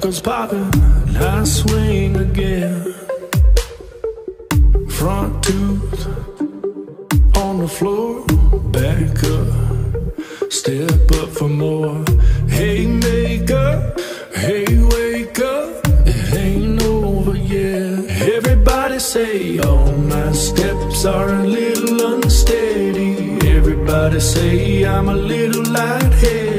records popping and I swing again. Front tooth on the floor, back up, step up for more. Hey maker, hey wake up, it ain't over yet. Everybody say all my steps are a little unsteady. Everybody say I'm a little lightheaded.